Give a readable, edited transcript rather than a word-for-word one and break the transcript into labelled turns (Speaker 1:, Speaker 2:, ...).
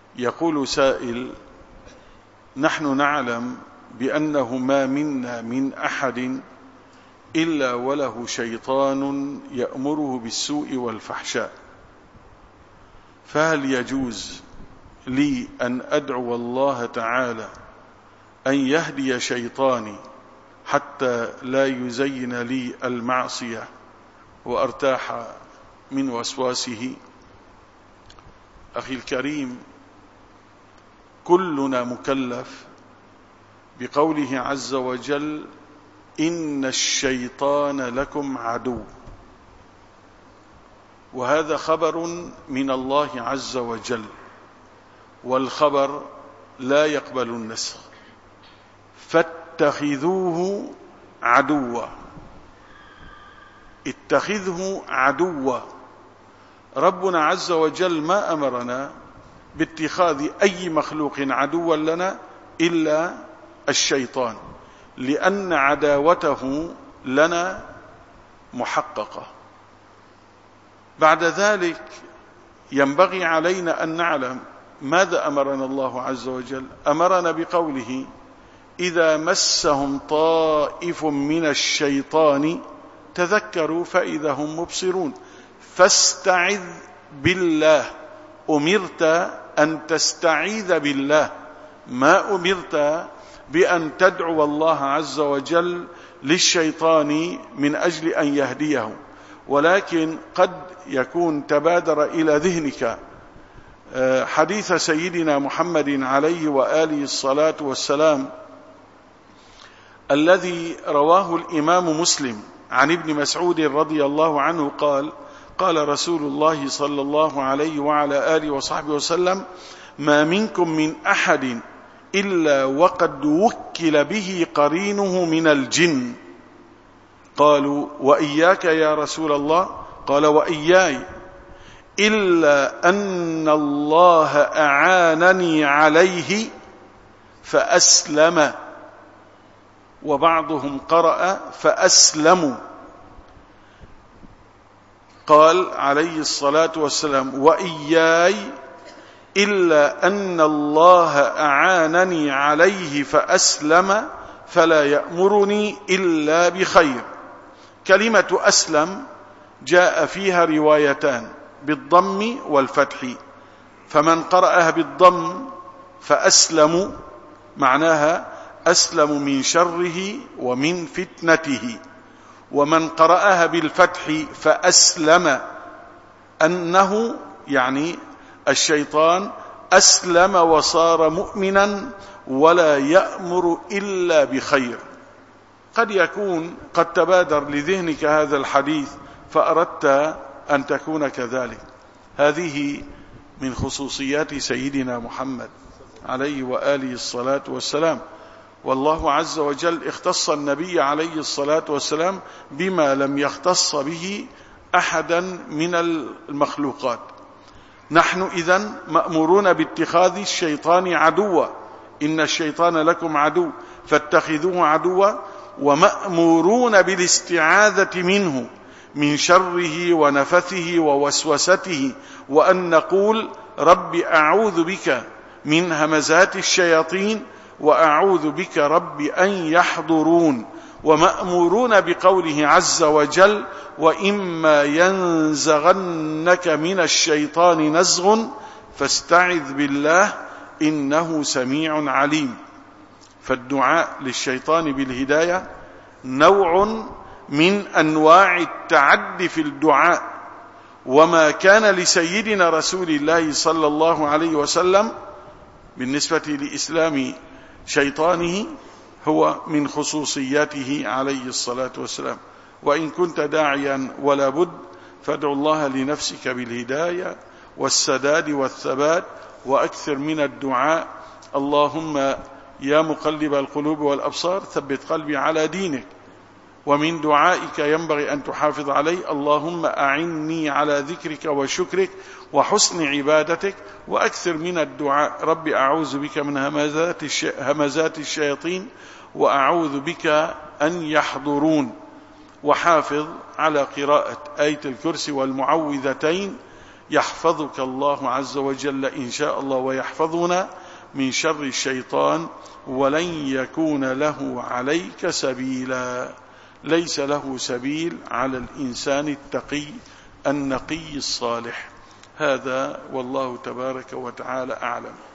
Speaker 1: يقول سائل: نحن نعلم بأنه ما منا من أحد إلا وله شيطان يأمره بالسوء والفحشاء، فهل يجوز لي أن أدعو الله تعالى أن يهدي شيطاني حتى لا يزين لي المعصية وأرتاح من وسواسه؟ أخي الكريم، كلنا مكلف بقوله عز وجل: إن الشيطان لكم عدو، وهذا خبر من الله عز وجل، والخبر لا يقبل النسخ، فاتخذوه عدوا. اتخذه عدوا. ربنا عز وجل ما أمرنا باتخاذ أي مخلوق عدوا لنا إلا الشيطان، لأن عداوته لنا محققة. بعد ذلك ينبغي علينا أن نعلم ماذا أمرنا الله عز وجل. أمرنا بقوله: إذا مسهم طائف من الشيطان تذكروا فإذا هم مبصرون. فاستعذ بالله. أمرت أن تستعيذ بالله، ما أمرت بأن تدعو الله عز وجل للشيطان من أجل أن يهديه. ولكن قد يكون تبادر إلى ذهنك حديث سيدنا محمد عليه وآله الصلاة والسلام الذي رواه الإمام مسلم عن ابن مسعود رضي الله عنه قال: قال رسول الله صلى الله عليه وعلى آله وصحبه وسلم: ما منكم من أحد إلا وقد وكل به قرينه من الجن. قالوا: وإياك يا رسول الله؟ قال: وإياي، إلا أن الله أعانني عليه فأسلم. وبعضهم قرأ فأسلموا. قال عليه الصلاة والسلام: وإياي، إلا أن الله أعانني عليه فأسلم فلا يأمرني إلا بخير. كلمة أسلم جاء فيها روايتان بالضم والفتح، فمن قرأها بالضم فأسلموا معناها أسلم من شره ومن فتنته، ومن قرأها بالفتح فأسلم أنه يعني الشيطان أسلم وصار مؤمنا ولا يأمر إلا بخير. قد يكون قد تبادر لذهنك هذا الحديث فأردت أن تكون كذلك. هذه من خصوصيات سيدنا محمد عليه وآله الصلاة والسلام. والله عز وجل اختص النبي عليه الصلاة والسلام بما لم يختص به أحدا من المخلوقات. نحن إذن مأمورون باتخاذ الشيطان عدوا. إن الشيطان لكم عدو فاتخذوه عدوا، ومأمورون بالاستعاذة منه من شره ونفثه ووسوسته، وأن نقول: رب أعوذ بك من همزات الشياطين وأعوذ بك رب أن يحضرون. ومأمورون بقوله عز وجل: وإما ينزغنك من الشيطان نزغ فاستعذ بالله إنه سميع عليم. فالدعاء للشيطان بالهداية نوع من أنواع التعدي في الدعاء. وما كان لسيدنا رسول الله صلى الله عليه وسلم بالنسبة لإسلام شيطانه هو من خصوصياته عليه الصلاة والسلام. وإن كنت داعيا ولا بد فادعو الله لنفسك بالهداية والسداد والثبات، وأكثر من الدعاء: اللهم يا مقلب القلوب والأبصار ثبت قلبي على دينك. ومن دعائك ينبغي أن تحافظ عليه: اللهم أعني على ذكرك وشكرك وحسن عبادتك. وأكثر من الدعاء: رب أعوذ بك من همزات الشياطين وأعوذ بك أن يحضرون. وحافظ على قراءة آية الكرسي والمعوذتين يحفظك الله عز وجل إن شاء الله ويحفظنا من شر الشيطان، ولن يكون له عليك سبيلا. ليس له سبيل على الإنسان التقي النقي الصالح. هذا والله تبارك وتعالى أعلم.